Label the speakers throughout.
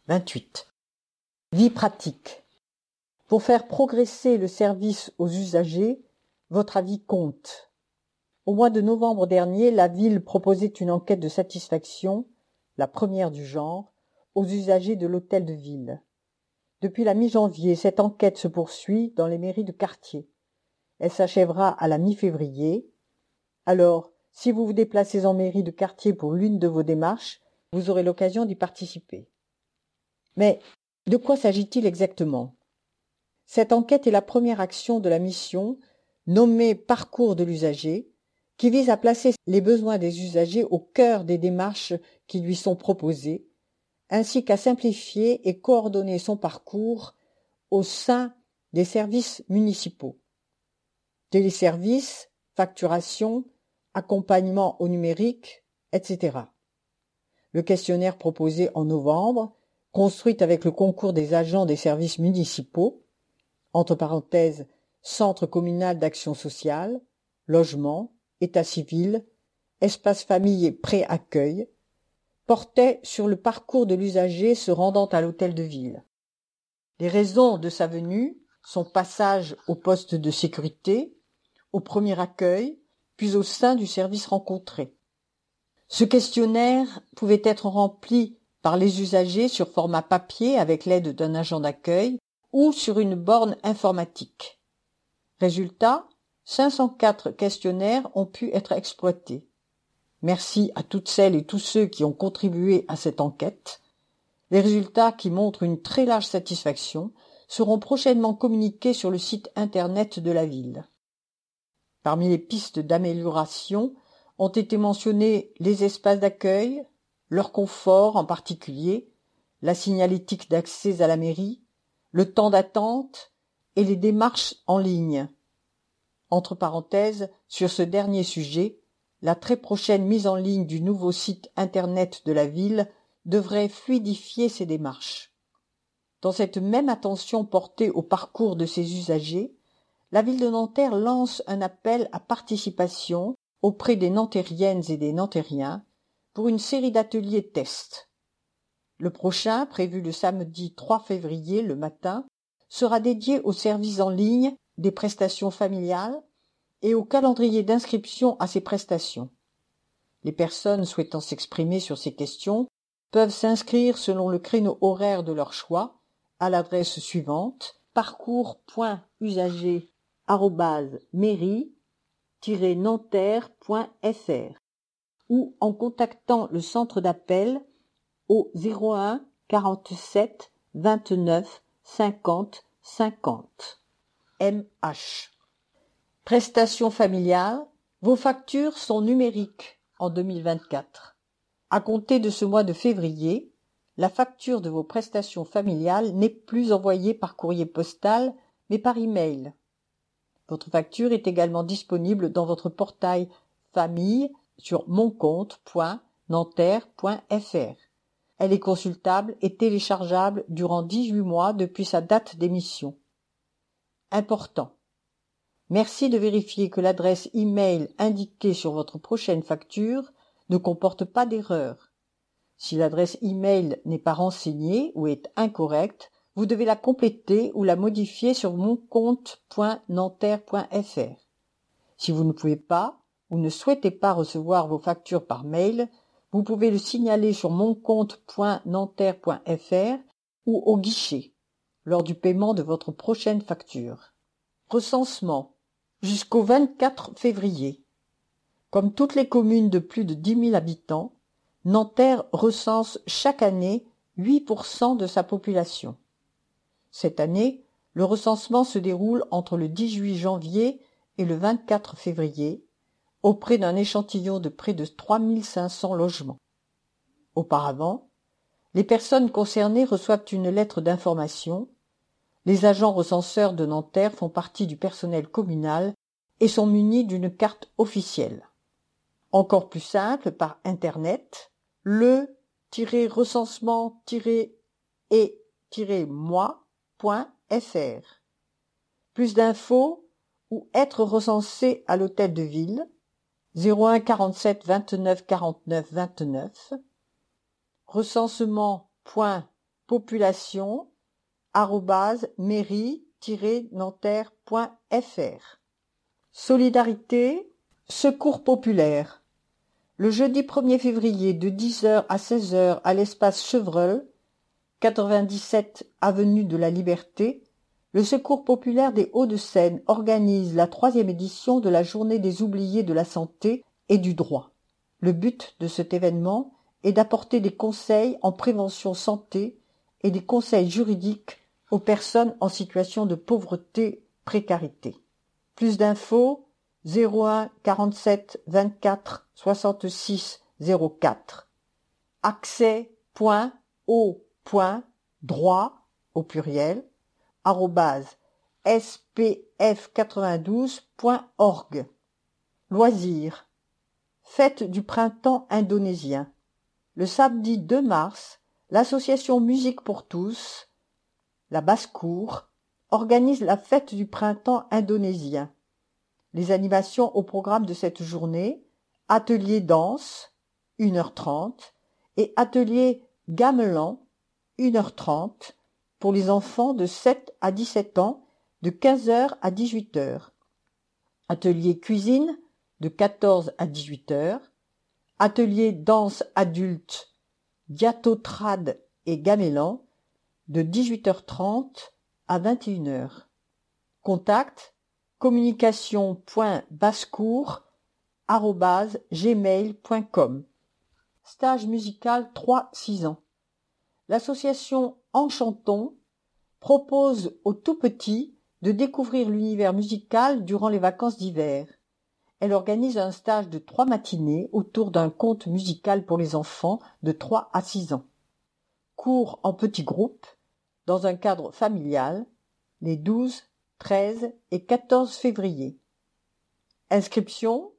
Speaker 1: 28. Vie pratique. Pour faire progresser le service aux usagers, votre avis compte. Au mois de novembre dernier, la ville proposait une enquête de satisfaction, la première du genre, aux usagers de l'hôtel de ville. Depuis la mi-janvier, cette enquête se poursuit dans les mairies de quartier. Elle s'achèvera à la mi-février. Alors, si vous vous déplacez en mairie de quartier pour l'une de vos démarches, vous aurez l'occasion d'y participer. Mais de quoi s'agit-il exactement ? Cette enquête est la première action de la mission nommée Parcours de l'usager, qui vise à placer les besoins des usagers au cœur des démarches qui lui sont proposées, ainsi qu'à simplifier et coordonner son parcours au sein des services municipaux. Téléservices, facturation, accompagnement au numérique, etc. Le questionnaire proposé en novembre, construit avec le concours des agents des services municipaux, entre parenthèses, Centre communal d'action sociale, logement, état civil, espace famille et pré-accueil, portait sur le parcours de l'usager se rendant à l'hôtel de ville. Les raisons de sa venue, son passage au poste de sécurité, au premier accueil, puis au sein du service rencontré. Ce questionnaire pouvait être rempli par les usagers sur format papier avec l'aide d'un agent d'accueil ou sur une borne informatique. Résultat, 504 questionnaires ont pu être exploités. Merci à toutes celles et tous ceux qui ont contribué à cette enquête. Les résultats, qui montrent une très large satisfaction, seront prochainement communiqués sur le site internet de la ville. Parmi les pistes d'amélioration ont été mentionnés les espaces d'accueil, leur confort en particulier, la signalétique d'accès à la mairie, le temps d'attente et les démarches en ligne. Entre parenthèses, sur ce dernier sujet, la très prochaine mise en ligne du nouveau site internet de la ville devrait fluidifier ces démarches. Dans cette même attention portée au parcours de ses usagers, la ville de Nanterre lance un appel à participation auprès des Nantériennes et des Nantériens pour une série d'ateliers tests. Le prochain, prévu le samedi 3 février le matin, sera dédié aux services en ligne des prestations familiales et au calendrier d'inscription à ces prestations. Les personnes souhaitant s'exprimer sur ces questions peuvent s'inscrire selon le créneau horaire de leur choix à l'adresse suivante: parcours.usager@mairie-nanterre.fr ou en contactant le centre d'appel au 01 47 29 50 50. MH. Prestations familiales, vos factures sont numériques en 2024. À compter de ce mois de février, la facture de vos prestations familiales n'est plus envoyée par courrier postal, mais par email. Votre facture est également disponible dans votre portail famille sur moncompte.nanterre.fr. Elle est consultable et téléchargeable durant 18 mois depuis sa date d'émission. Important. Merci de vérifier que l'adresse email indiquée sur votre prochaine facture ne comporte pas d'erreur. Si l'adresse email n'est pas renseignée ou est incorrecte, vous devez la compléter ou la modifier sur moncompte.nanterre.fr. Si vous ne pouvez pas ou ne souhaitez pas recevoir vos factures par mail, vous pouvez le signaler sur moncompte.nanterre.fr ou au guichet lors du paiement de votre prochaine facture. Recensement. Jusqu'au 24 février. Comme toutes les communes de plus de 10 000 habitants, Nanterre recense chaque année 8% de sa population. Cette année, le recensement se déroule entre le 18 janvier et le 24 février, auprès d'un échantillon de près de 3 500 logements. Auparavant, les personnes concernées reçoivent une lettre d'information. Les agents recenseurs de Nanterre font partie du personnel communal et sont munis d'une carte officielle. Encore plus simple, par Internet, le-recensement-et-moi.fr. Plus d'infos ou être recensé à l'hôtel de ville 01 47 29 49 29. Recensement population@mairie-nanterre.fr. Solidarité, secours populaire. Le jeudi 1er février de 10h à 16h à l'espace Chevreul, 97 avenue de la Liberté, le Secours populaire des Hauts-de-Seine organise la 3e édition de la Journée des oubliés de la santé et du droit. Le but de cet événement est d'apporter des conseils en prévention santé et des conseils juridiques aux personnes en situation de pauvreté-précarité. Plus d'infos 01 47 24 66 04. accès.au.droit au pluriel @spf92.org. Loisirs. Fête du printemps indonésien. Le samedi 2 mars, l'association Musique pour tous, la Basse-Cour, organise la fête du printemps indonésien. Les animations au programme de cette journée, atelier danse, 1h30, et atelier gamelan, 1h30, pour les enfants de 7 à 17 ans, de 15h à 18h. Atelier cuisine, de 14 à 18h. Atelier danse adulte, diatotrade et gamelan, de 18h30 à 21h. Contact communication.bassecour@gmail.com. Stage musical 3-6 ans. L'association Enchantons propose aux tout-petits de découvrir l'univers musical durant les vacances d'hiver. Elle organise un stage de 3 matinées autour d'un conte musical pour les enfants de 3 à 6 ans. Cours en petits groupes, dans un cadre familial, les 12, 13 et 14 février. Inscription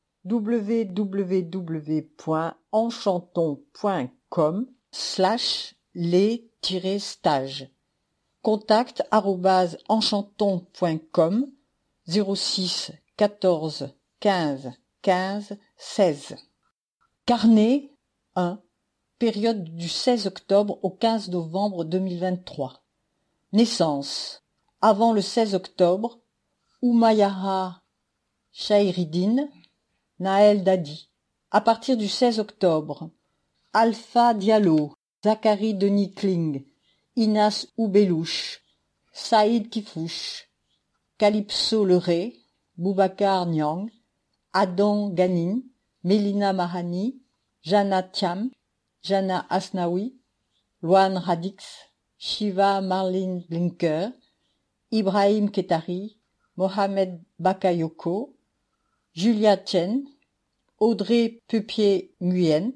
Speaker 1: www.enchanton.com/les-stages. Contact @enchanton.com 06 14 15 15 16. Carnet 1. Période du 16 octobre au 15 novembre 2023. Naissance. Avant le 16 octobre, Oumayara Chahiriddine, Naël Dadi. À partir du 16 octobre, Alpha Diallo, Zachary Denis Kling, Inas Oubelouche, Saïd Kifouche, Calypso Leray, Boubacar Niang, Adam Ganin, Mélina Mahani, Jana Thiam, Jana Asnaoui, Loan Radix, Shiva Marlene Blinker, Ibrahim Ketari, Mohamed Bakayoko, Julia Chen, Audrey Pupier-Nguyen,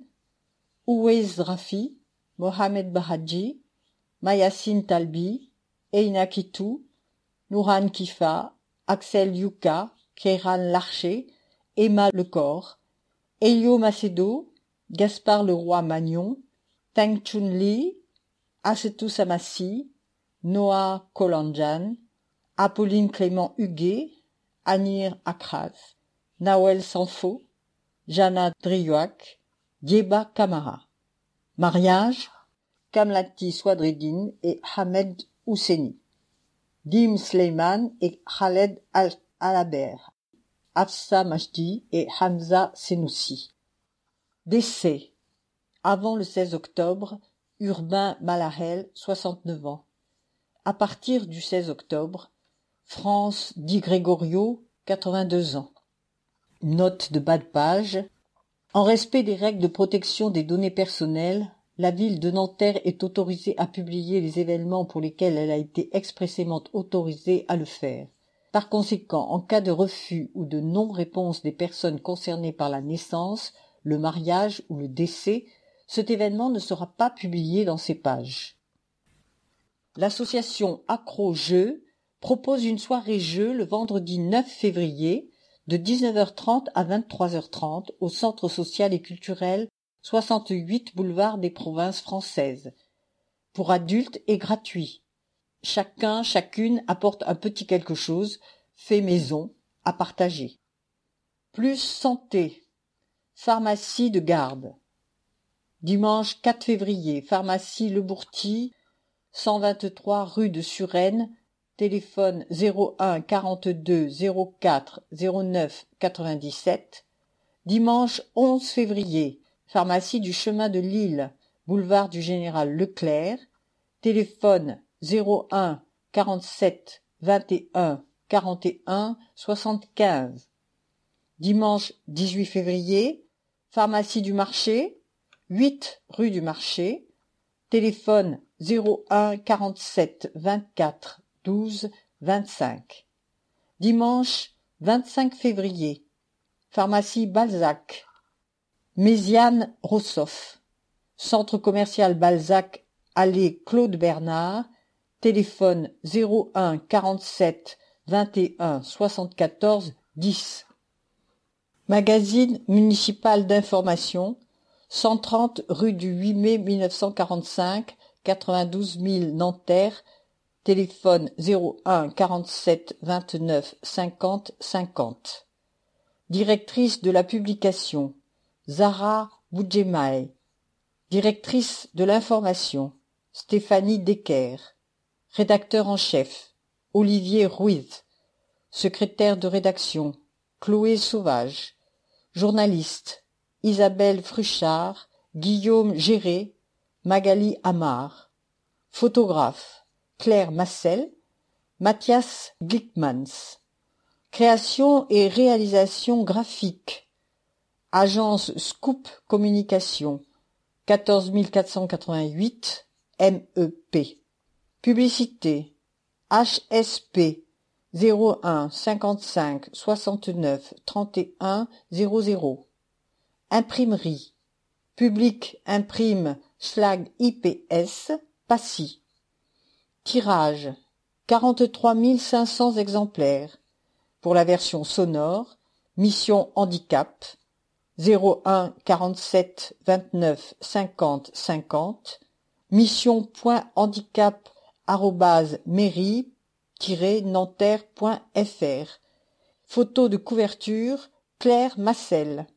Speaker 1: Ouez Rafi, Mohamed Bahadji, Mayassine Talbi, Eina Kitou, Nouran Kifa, Axel Yuka, Kéran Larcher, Emma Lecor, Elio Macedo, Gaspard Leroy-Magnon, Tang Chun Li, Assetou Samassi, Noah Kolandjan, Apolline Clément Huguet, Anir Akraz, Nawel Sanfo, Jana Drioak, Dieba Kamara. Mariage, Kamlati Swadreddine et Hamed Housseni. Dim Sleiman et Khaled Alaber. Afsa Majdi et Hamza Senoussi. Décès. Avant le 16 octobre, Urbain Malahel, 69 ans. À partir du 16 octobre, France Di Gregorio, 82 ans. Note de bas de page. En respect des règles de protection des données personnelles, la ville de Nanterre est autorisée à publier les événements pour lesquels elle a été expressément autorisée à le faire. Par conséquent, en cas de refus ou de non-réponse des personnes concernées par la naissance, le mariage ou le décès, cet événement ne sera pas publié dans ces pages. L'association Accro-Jeux propose une soirée jeux le vendredi 9 février de 19h30 à 23h30 au Centre social et culturel 68 boulevard des Provinces françaises. Pour adultes et gratuit. Chacune apporte un petit quelque chose, fait maison, à partager. Plus santé. Pharmacie de garde. Dimanche 4 février, pharmacie Le Bourti, 123 rue de Suresnes, téléphone 01 42 04 09 97. Dimanche 11 février, pharmacie du chemin de Lille, boulevard du Général Leclerc, téléphone 01 47 21 41 75. Dimanche 18 février, pharmacie du marché, 8 rue du Marché, téléphone 01 47 24 12 25. Dimanche 25 février, pharmacie Balzac, Méziane Rossoff, centre commercial Balzac, allée Claude Bernard, téléphone 01 47 21 74 10. Magazine municipal d'information, 130 rue du 8 mai 1945, 92 000 Nanterre, téléphone 01 47 29 50 50. Directrice de la publication, Zahra Boudjemaï. Directrice de l'information, Stéphanie Decker. Rédacteur en chef, Olivier Ruiz. Secrétaire de rédaction, Chloé Sauvage. Journaliste, Isabelle Fruchard, Guillaume Géré, Magali Amar. Photographe, Claire Massel, Mathias Glickmans. Création et réalisation graphique, Agence Scoop Communication, 14 488 MEP. Publicité, HSP 01 55 69 31 00. Imprimerie, Public Imprime Schlag IPS, Passy. Tirage, 43 500 exemplaires. Pour la version sonore, Mission Handicap, 01 47 29 50 50, mission.handicap@mairie-nanterre.fr. Photo de couverture, Claire Massel.